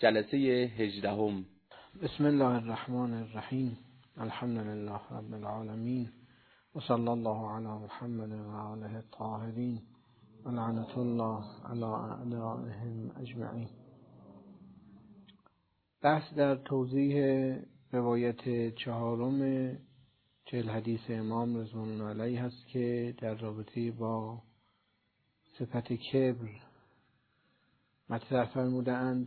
جلسه 18. بسم الله الرحمن الرحیم. الحمد لله رب العالمین و صلی الله علی محمد و آله الطاهرین و لعنت الله علی اعدائهم اجمعین. بحث در توضیح روایت 4 40 حدیث امام رضوان الله علیه هست که در رابطه با صفت کبر مطرح فرمودند.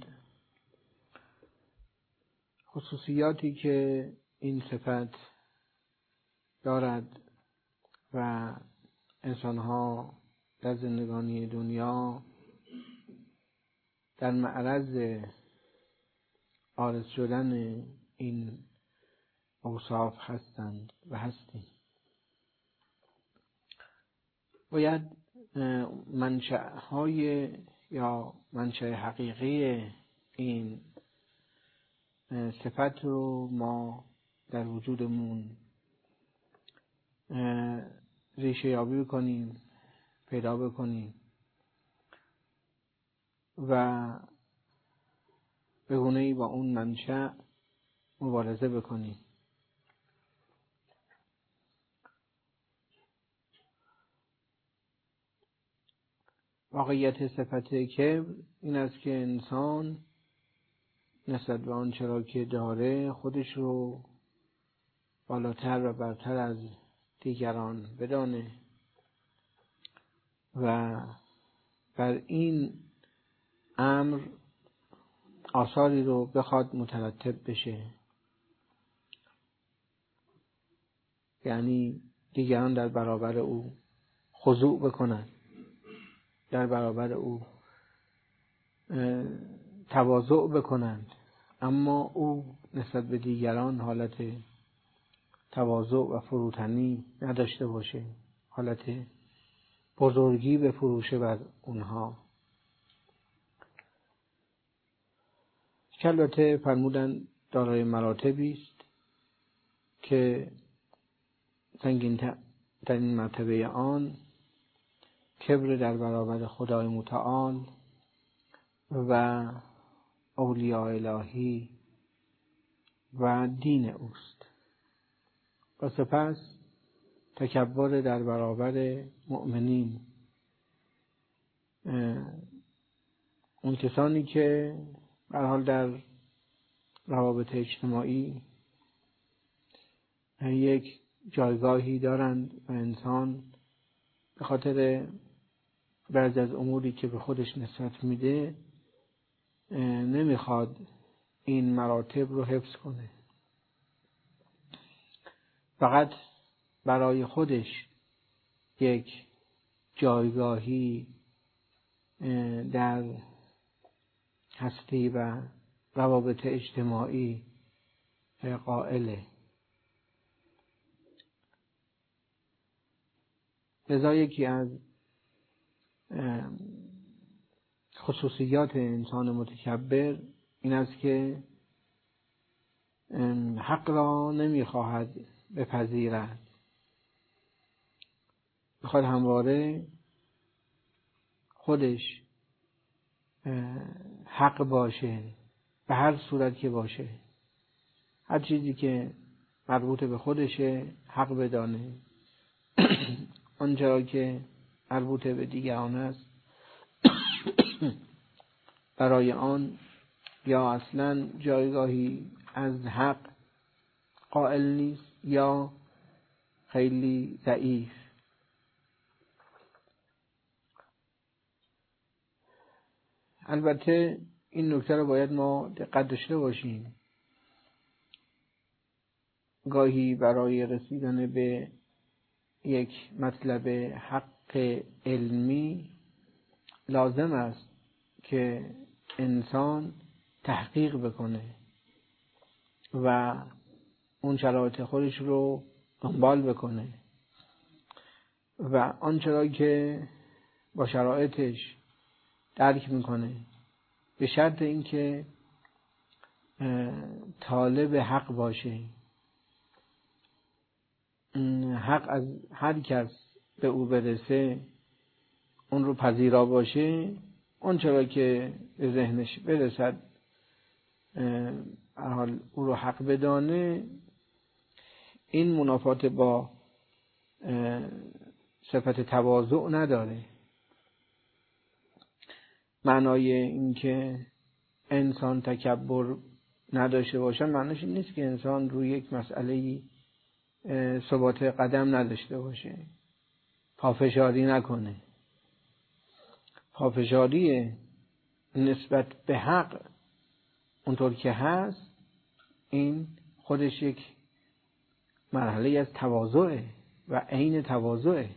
خصوصیاتی که این صفت دارد و انسانها در زندگانی دنیا در معرض عارض شدن این اوصاف هستند و هستیم. باید منشأهای یا منشأ حقیقی این صفت رو ما در وجودمون ریشه یابی بکنیم، پیدا بکنیم و به گونه‌ای با اون منشأ مبارزه بکنیم. واقعیت صفت کبر این است که انسان نسبت به آنچه را که داره خودش رو بالاتر و برتر از دیگران بدانه و بر این امر آثاری رو بخواد مترتب بشه، یعنی دیگران در برابر او خضوع بکنن، در برابر او تواضع بکنند، اما او نسبت به دیگران حالت تواضع و فروتنی نداشته باشه، حالت بزرگی بفروشه بر اونها. که البته فرمودن دارای مراتبی است که سنگین در این مرتبه آن کبر در برابر خدای متعال و اولیاء الهی و دین اوست و سپس تکبر در برابر مؤمنین، اون کسانی که به هر حال در روابط اجتماعی یک جایگاهی دارند و انسان به خاطر بعضی از اموری که به خودش نسبت میده نمیخواد این مراتب رو حفظ کنه، فقط برای خودش یک جایگاهی در هستی و روابط اجتماعی قائله. لذا یکی از خصوصیات انسان متکبر این است که حق را نمیخواهد بپذیرد، میخواد همواره خودش حق باشه به هر صورت که باشه، هر چیزی که مربوط به خودشه حق بدانه، آنچه که مربوط به دیگران است برای آن یا اصلا جایگاهی از حق قائل نیست یا خیلی ضعیف. البته این نکته رو باید ما دقت داشته باشیم. گاهی برای رسیدن به یک مطلب حق علمی لازم است که انسان تحقیق بکنه و اون شرایط خودش رو دنبال بکنه و آنچه را که با شرایطش درک میکنه به شرط اینکه طالب حق باشه، حق از هر کس به او برسه اون رو پذیرا باشه، اون چرا که به ذهنش برسد حال او رو حق بدانه، این منافات با صفت تواضع نداره. معنای این که انسان تکبر نداشته باشه معنیش این نیست که انسان روی یک مسئله ثبات قدم نداشته باشه، پافشاری نکنه. پافشاری نسبت به حق اونطور که هست، این خودش یک مرحله از تواضعه و عین تواضعه.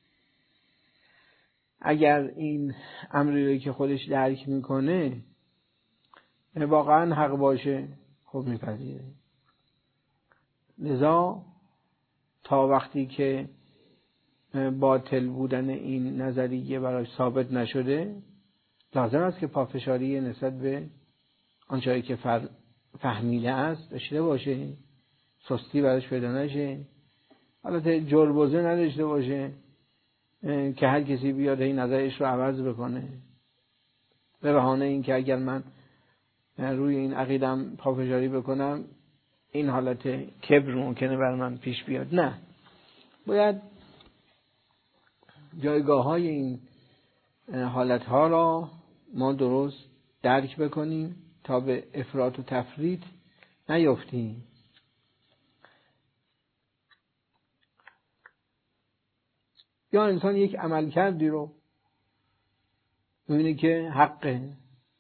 اگر این امری که خودش درک میکنه واقعا حق باشه، خب میپذیره. لذا تا وقتی که باطل بودن این نظریه براش ثابت نشده، لازم است که پافشاری نسبت به آنچه‌ای که فهمیده است داشته باشه، سستی براش پیدا نشه، البته جربوزه نداشته باشه که هر کسی بیاد این نظرش رو عوض بکنه به بهانه این که اگر من روی این عقیدم پافشاری بکنم این حالت کبر ممکنه بر من پیش بیاد. نه، باید جایگاه های این حالت ها را ما درست درک بکنیم تا به افراط و تفریط نیفتیم. یا انسان یک عمل کردی رو می‌بینه که حقه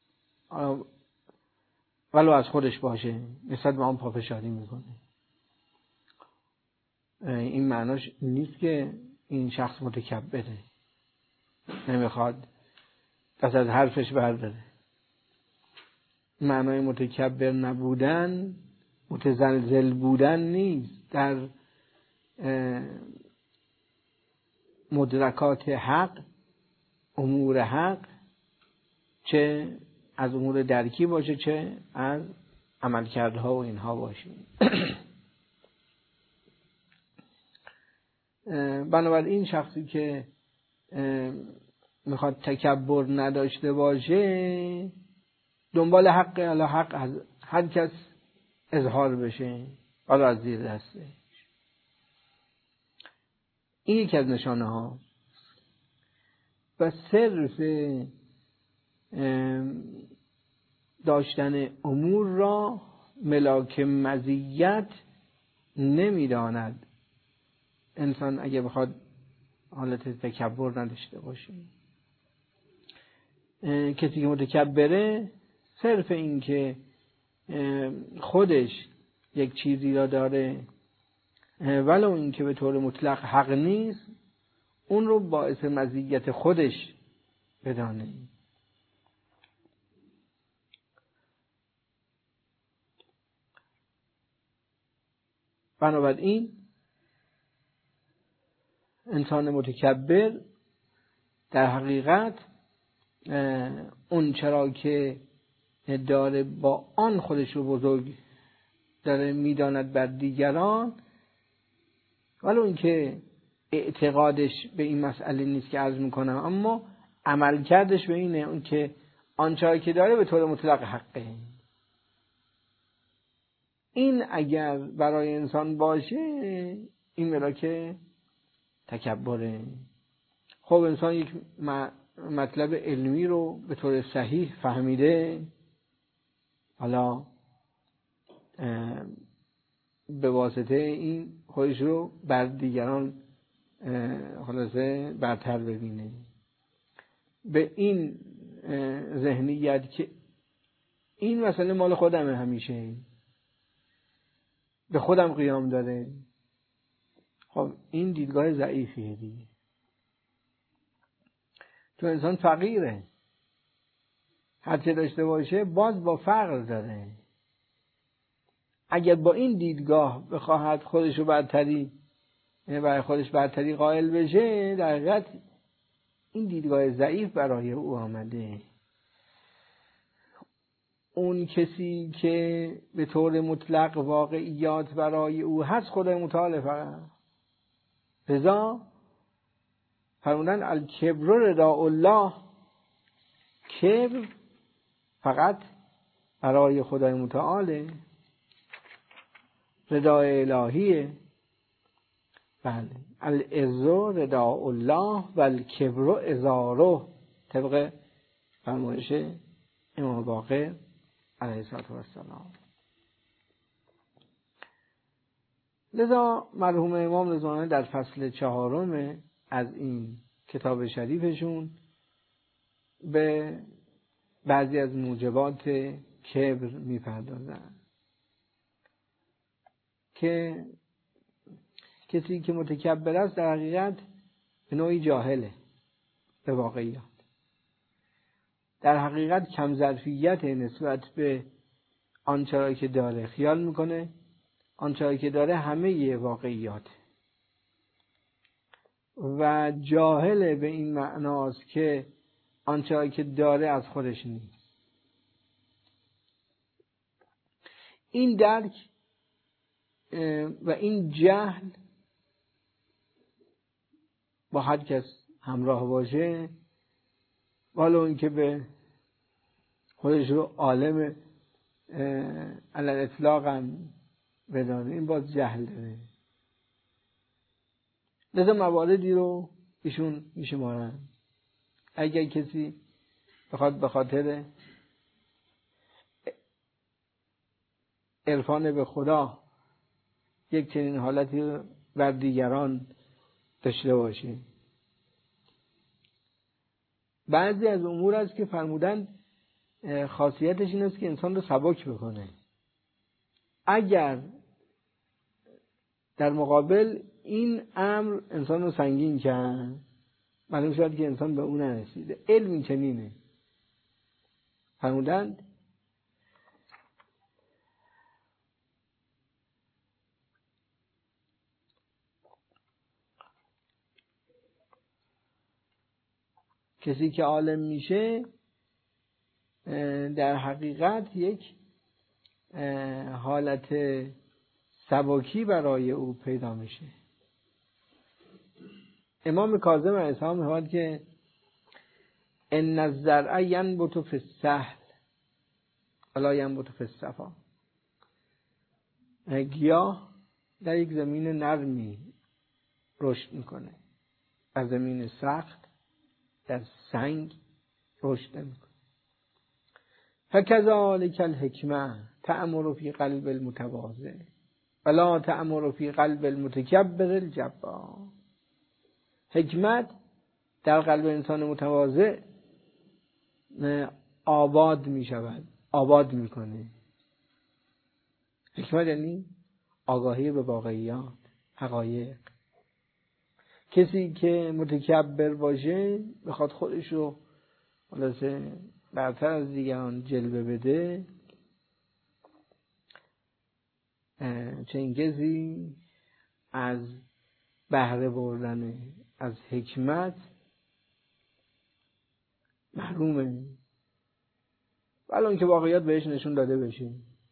ولو از خودش باشه، نسبت به آن پافشاری میکنه. این معناش نیست که این شخص متکبره، نمیخواد دست از حرفش برداره. معنای متکبر نبودن متزلزل بودن نیست، در مدرکات حق، امور حق، چه از امور درکی باشه چه از عملکردها و اینها باشه. بنابراین شخصی که میخواد تکبر نداشته باشه دنبال حق الا حق از هر کس اظهار بشه حالا از زیر دسته. این یکی از نشانه ها و صرف داشتن امور را ملاک مزیت نمیداند. انسان اگه بخواد حالت تکبر نداشته باشه، کسی که متکبره صرف این که خودش یک چیزی را داره ولو این که به طور مطلق حق نیست، اون رو باعث مزیت خودش بدانه. بنابراین انسان متکبر در حقیقت اون چرا که داره با آن خودش رو بزرگ داره میداند بر دیگران، ولو اینکه اعتقادش به این مسئله نیست که عرض میکنم، اما عمل کردش به اینه اون که آنچه که داره به طور مطلق حقه. این اگر برای انسان باشه این ملاک تکبره. خب انسان یک مطلب علمی رو به طور صحیح فهمیده، حالا به واسطه این خودش رو بر دیگران خلاصه برتر ببینه، به این ذهنیت که این مسئله مال خودمه، همیشه به خودم قیام داره. خب این دیدگاه ضعیفیه دیگه، تو انسان فقیره، هرچه داشته باشه باز با فقر داره. اگر با این دیدگاه بخواهد خودش رو برتری برای خودش برتری قائل بشه، در حقیقت این دیدگاه ضعیف برای او آمده. اون کسی که به طور مطلق واقعیات برای او هست خدای متعال فقط. لذا فرمودن الکبر رضا الله، کبر فقط برای خدای متعال، ردای الهیه. بله، العز رداء الله و الکبر ازاره، طبق فرمایش امام باقر علیه السلام. لذا مرحوم امام رضوانی در فصل 4 از این کتاب شریفشون به بعضی از موجبات کبر میپردازن که کسی که متکبر است در حقیقت به نوعی جاهله به واقعیات، در حقیقت کم ظرفیت نسبت به آنچه که داره، خیال میکنه آنچه که داره همه واقعیات و جاهل به این معناست که آنچه که داره از خودش نیست. این درک و این جهل با هر کس همراه باشه، ولو اینکه به خودش رو عالم علی الاطلاق هم بدانه، این باز جهل داره. لذا مواردی رو ایشون میشمارن. اگر کسی بخواد به خاطر عرفان به خدا یک چنین حالتی بر دیگران داشته باشه، بعضی از امور است که فرمودن خاصیتش این است که انسان رو سبک بکنه. اگر در مقابل این امر انسان رو سنگین کرد، معلوم شد که انسان به اون نرسیده. علم این چنینه. فرمودند کسی که عالم میشه در حقیقت یک حالت سبکی برای او پیدا میشه. امام کاظم علیه السلام میگوید که ان الزرع ینبت فی السهل ولا ینبت فی الصفا. گیاه در یک زمین نرمی رشد میکنه، در زمین سخت، در سنگ رشد نمیکنه. فکذالک الحکمه تأمر فی قلب المتواضع ولا تأمر فی قلب المتکبر الجبار. حکمت در قلب انسان متواضع آباد می شود، آباد می کنه. حکمت یعنی آگاهی به واقعیات، حقایق. کسی که متکبر باشه، بخواد خودش رو خلاصه برتر از دیگران جلوه بده، چنین کسی از بهره بردن از حکمت محرومه، ولی اون که واقعیت بهش نشون داده بشه.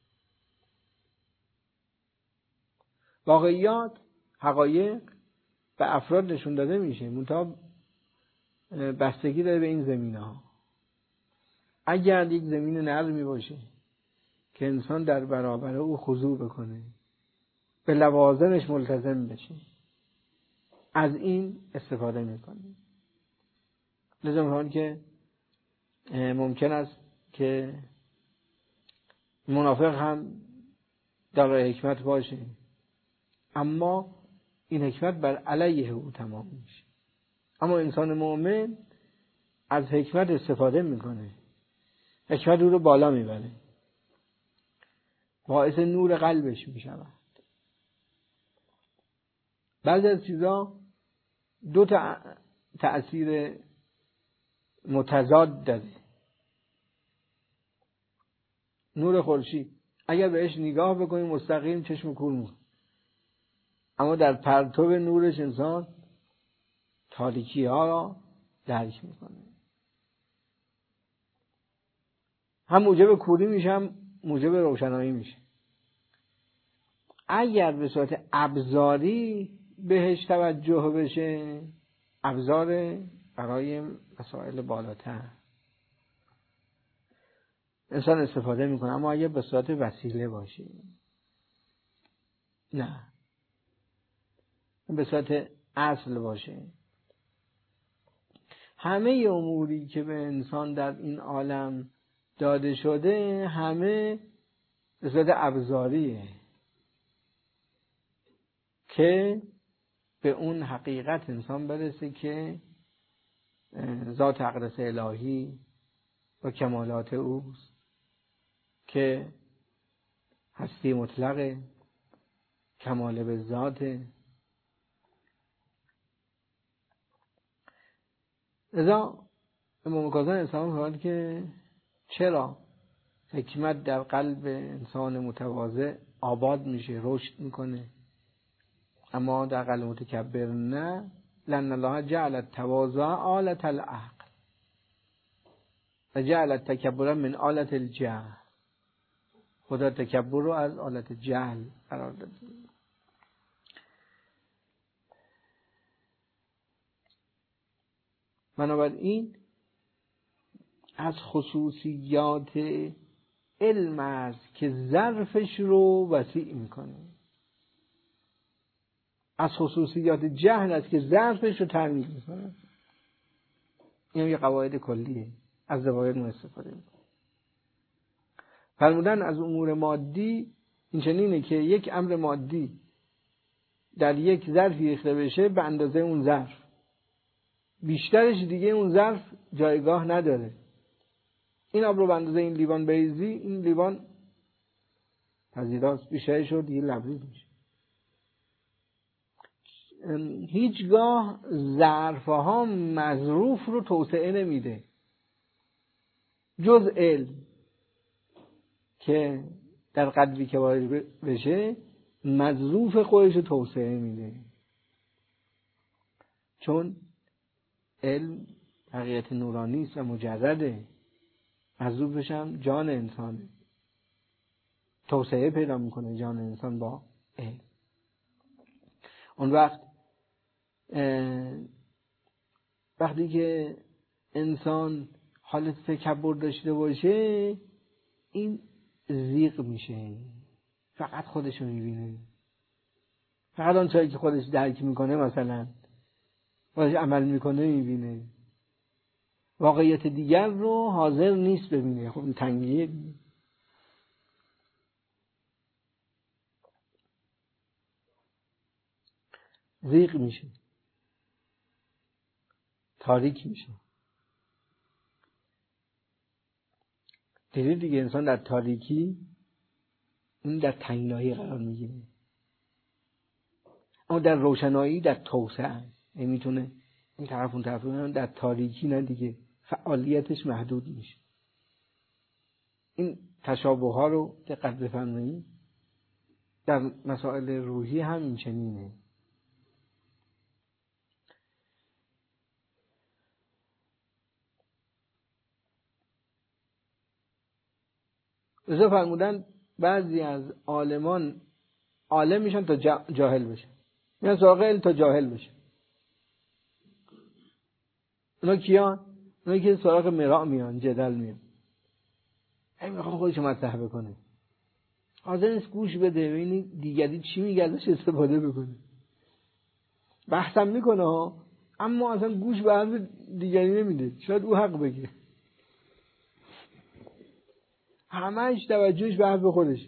واقعیات، حقایق به افراد نشون داده میشه، منتها بستگی داره به این زمینه ها. اگر یک زمین نرمی باشه که انسان در برابر او خضوع بکنه، به لوازمش ملتزم بشه، از این استفاده میکنه. لازم هست که ممکن است که منافق هم دارای حکمت باشه، اما این حکمت بر علیه او تمام میشه. اما انسان مؤمن از حکمت استفاده میکنه، حکمت او رو بالا میبره، باعث نور قلبش میشود. بعضی از چیزا دو تأثیر متضاد داره. نور خورشید اگر بهش نگاه بکنیم مستقیم چشم کور میکنه، اما در پرتو نورش انسان تاریکی ها را درک میکنه. هم موجب کوری میشه، هم موجب روشنایی میشه. اگر به صورت ابزاری بهش توجه بشه، ابزار برای مسائل بالاتر، انسان استفاده میکنه، اما اگه به صورت وسیله باشه، نه به صورت اصل باشه. همه اموری که به انسان در این عالم داده شده همه به صورت ابزاریه که به اون حقیقت انسان برسه که ذات اقدس الهی و کمالات اوست که هستی مطلقه، کمال به ذاته. لذا امام کاظم اسلام فرمود که چرا حکمت در قلب انسان متواضع آباد میشه، رشد میکنه، اما در قلب متکبر نه. لأن الله جعل التواضع آلة العقل و جعل التکبر من آلة الجهل. خدا تکبر رو از آلت جهل قرار داده. بنابراین از خصوصیات علم است که ظرفش رو وسیع میکنه. از خصوصیات جهل است که ظرفش رو تنگ میکنه. این یه قواعد کلیه، از قواعد ما استفاده میکنه. فرمودن از امور مادی این چنینه که یک امر مادی در یک ظرفی ریخته بشه به اندازه اون ظرف، بیشترش دیگه اون ظرف جایگاه نداره. این آب رو به اندازه این لیوان بریزی، این لیوان پذیراست، بیشترش رو دیگه لبریز میشه. هیچگاه ظرفها مظروف رو توسعه نمیده جز علم که در قدری که وارد بشه مظروف خودش رو توسعه میده، چون علم حقیقت نورانی است و مجرده، مظروفش هم جان انسانه، توسعه پیدا میکنه جان انسان با علم. اون وقتی که انسان حالت تکبر داشته باشه این زیغ میشه، فقط خودشو میبینه، فقط آن چیزی که خودش درک میکنه مثلا خودش عمل میکنه میبینه، واقعیت دیگر رو حاضر نیست ببینه. خب این تنگیه. زیغ میشه، تاریک میشه. دیدید دیگه انسان در تاریکی این در تنگنایی قرار میگیره، اما در روشنایی در توسعه میتونه این طرف اون طرف. در تاریکی نه دیگه، فعالیتش محدود میشه. این تشابه ها رو دقت بفرمایید در مسائل روحی هم این چنینه. لذا فرمودن بعضی از عالمان عالم میشن تا جاهل بشن، میان سراغ علم تا جاهل بشن. اونا کیان؟ اونایی که سراغ مراء میان، جدل میان، این میخواد خودش مطرح بکنه، حاضر نیست گوش بده ببینی دیگری چی میگه ازش استفاده بکنه. بحثم میکنه ها، اما اصلا گوش به حرف دیگری نمیده، شاید او حق بگه، همش توجهش به حرف خودشه.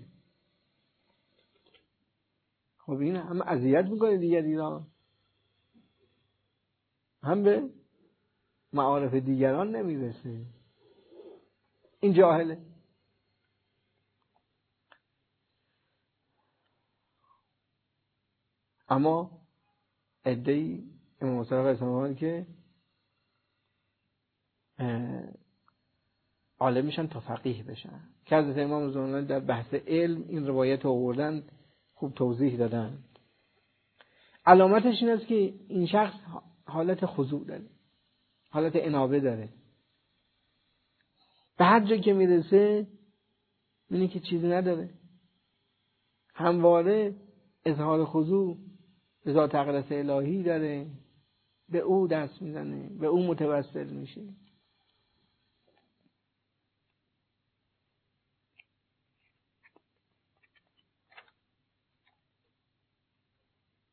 خب این هم اذیت میکنه دیگری را، هم به معارف دیگران نمیرسه. این جاهله. اما عده‌ای امام مصطفی اسلامی که عالم میشن تا فقیه بشن، که حضرت امام زمان در بحث علم این روایت آوردن، خوب توضیح دادن. علامتش این است که این شخص حالت خضوع داره، حالت انابه داره، به هر جا که میرسه می‌بینی که چیزی نداره، همواره اظهار خضوع به ذات اقدس الهی داره، به او دست میزنه، به او متوسل میشه.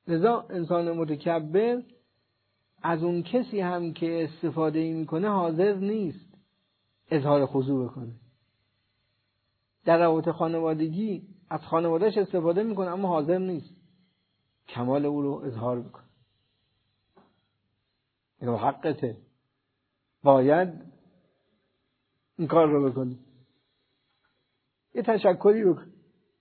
لذا انسان متکبر از اون کسی هم که استفاده میکنه حاضر نیست اظهار خضوع بکنه. در روابط خانوادگی از خانوادهش استفاده میکنه اما حاضر نیست کمال او رو اظهار بکنه. اینو حقته، باید این کار رو بکنی، یه تشکری بکن.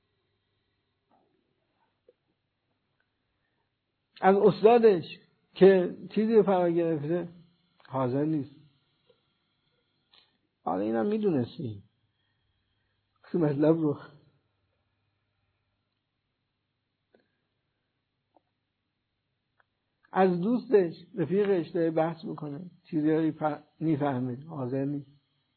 از استادش که چیزی رو فرا گرفته حاضر نیست. حالا اینم میدونستی مطلب رو. از دوستش رفیقش داره بحث میکنه، چیزی میفهمه حاضر نیست.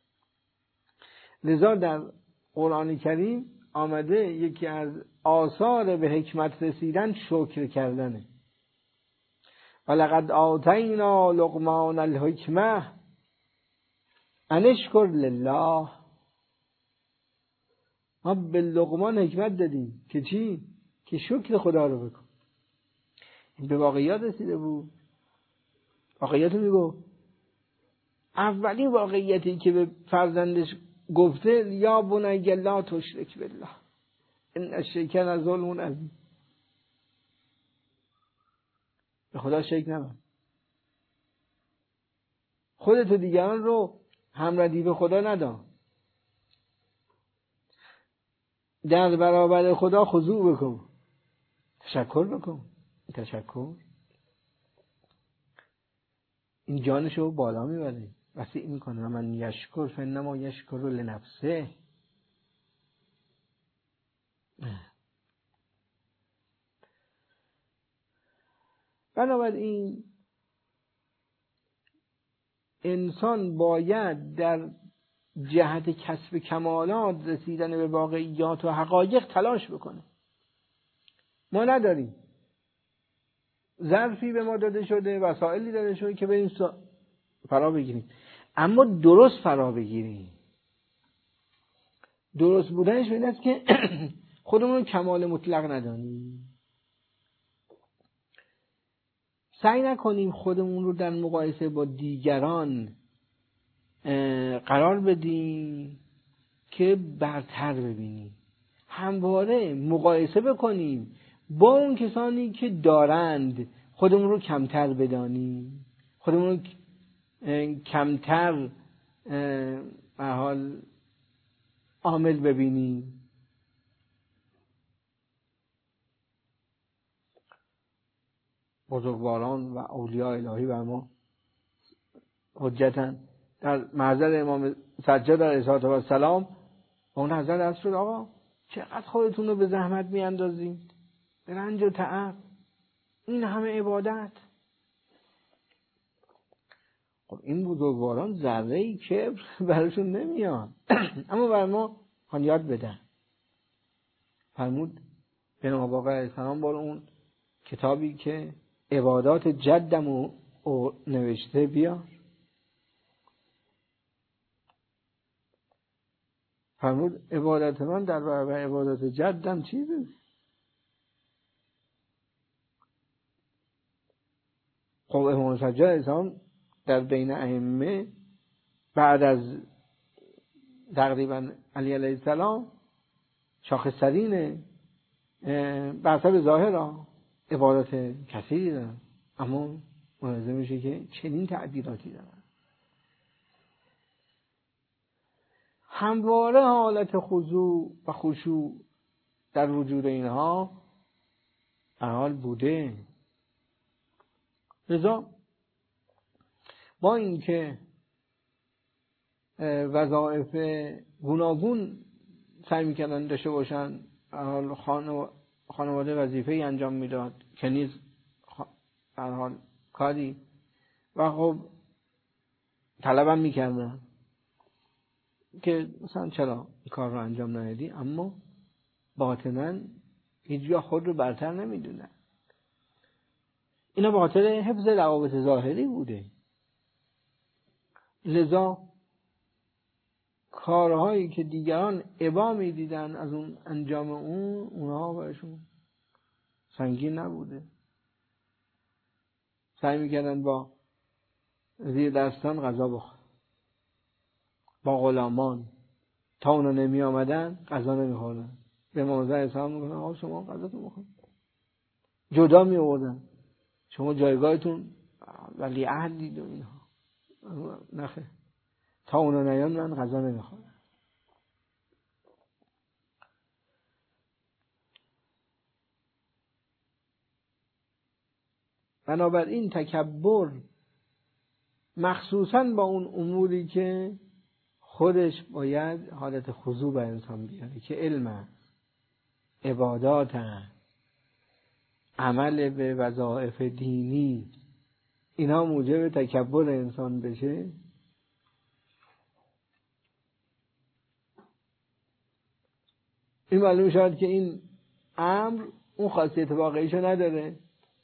لذا در قرآن کریم آمده یکی از آثار به حکمت رسیدن شکر کردنه. ولقد آتینا لقمان الحکمه ان اشکر لله. ما به لقمان حکمت دادیم که چی؟ که شکر خدا رو بکن. این به واقعیات رسیده بود. واقعیت رو میگو. اولین واقعیتی که به فرزندش گفته یا بنی لا تشرک بالله ان الشرک لظلم عظیم. به خدا شرک نکن. خودت و دیگران رو همردی خدا ندان. در برابر خدا خضوع بکن، تشکر بکن. تشکر این جانشو بالا میبره، وسیع میکنه. من یشکر فانما یشکر لنفسه. بنابراین انسان باید در جهت کسب کمالات، رسیدن به واقعیات و حقایق تلاش بکنه. ما نداریم، ظرفی به ما داده شده، وسایلی داده شده که بریم فرا بگیریم، اما درست فرا بگیریم. درست بودنش این است که خودمون کمال مطلق ندانیم. سعی نکنیم خودمون رو در مقایسه با دیگران قرار بدیم که برتر ببینیم. همواره مقایسه بکنیم با اون کسانی که دارند، خودمون رو کمتر بدانیم، خودمون رو کمتر به حال عامل ببینیم. بزرگواران و اولیاء الهی بر ما حجتن. در محضر امام سجاد علیه السلام با اون حضرت عرض شد آقا چقدر خودتون رو به زحمت میاندازید، به رنج و تعب، این همه عبادت. خب این بزرگواران ذره‌ای کبر براشون نمیاد اما بر ما خوان یاد بدن. فرمود به نام آقا علیه السلام بار اون کتابی که عبادات جدم رو نوشته بیار. فرمود عبادت من در برابر عبادت جدم چیزه؟ خب امام سجاد علیه السلام در بین ائمه بعد از تقریبا علی علیه السلام شاخص‌ترین بر حسب ظاهر عبادات کثیری دارن، اما ملاحظه میشه که چنین تعبیراتی دارن. همواره حالت خضوع و خشوع در وجود اینها حال بوده. لذا با اینکه وظایف گوناگون سعی میکردن داشته باشن، حال خانواده وظیفه‌ای انجام میداد که نیز در حال کاری و خب طلبم میکردن که مثلا چرا این کار رو انجام ندادی، اما باطناً هیچ جا خود رو برتر نمیدونن. اینا به خاطر حفظ روابط ظاهری بوده. لذا کارهایی که دیگران ابا میدیدن از اون انجام اونها برشون سنگین نبوده. سعی میکردن با زیر دستان غذا بخورن، با غلامان. تا اونا نمی آمدن غذا نمیخوردن. به موضع اسلام میگن آقا شما غذاتون بخورید. جدا می آوردن، شما جایگاهتون ولی عهدید و اینها. نخه، تا اونا نیان من غذا نمیخورم. بنابراین تکبر مخصوصاً با اون اموری که خودش باید حالت خضوع به انسان بیاره که علم است، عبادات است، عمل به وظایف دینی، اینا موجب تکبر انسان بشه، این معلوم شد که این امر اون خاصیت واقعیشو نداره.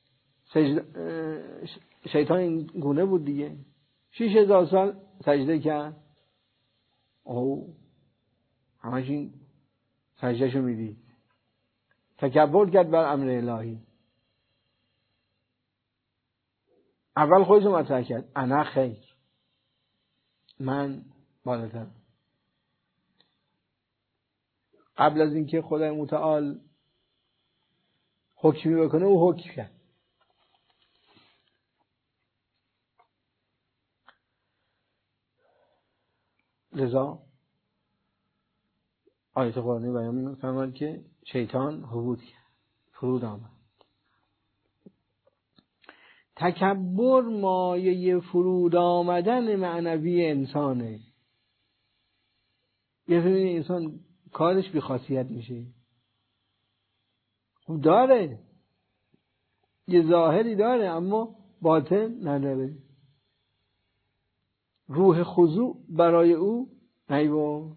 شیطان این گونه بود دیگه. 6000 سال سجده کرد، همش این سجدهشو میدید، تکبر کرد بر امر الهی. اول خودشو مطرح کرد، انا خیر، من بالاترم. قبل از اینکه خدای متعال حکمی بکنه او حکم کرد. لذا آیت قرآنی بیان می‌فرماید که شیطان هبوط کرد، فرود آمد. تکبر مایه فرود آمدن معنوی انسانه. یه فهمید انسان کارش بی خاصیت میشه. خب داره، یه ظاهری داره اما باطن نداره. روح خضوع برای او نیومد.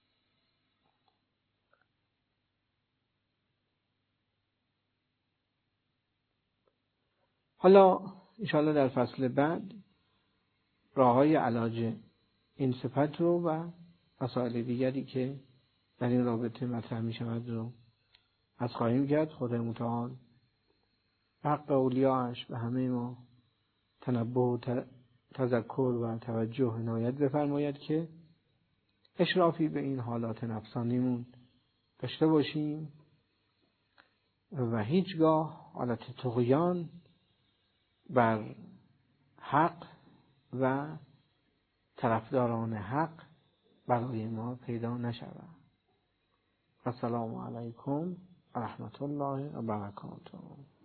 حالا انشاءالله در فصل بعد راه‌های علاج این صفت رو و مسائل دیگری که در این رابطه مطرح می شود رو از خواهیم کرد. خدای متعال حق اولیاءش به همه ما تنبه و تذکر و توجه عنایت بفرماید که اشرافی به این حالات نفسانیمون داشته باشیم و هیچگاه حالت طغیان بر حق و طرفداران حق برای ما پیدا نشود. السلام علیکم و رحمت الله و برکاته.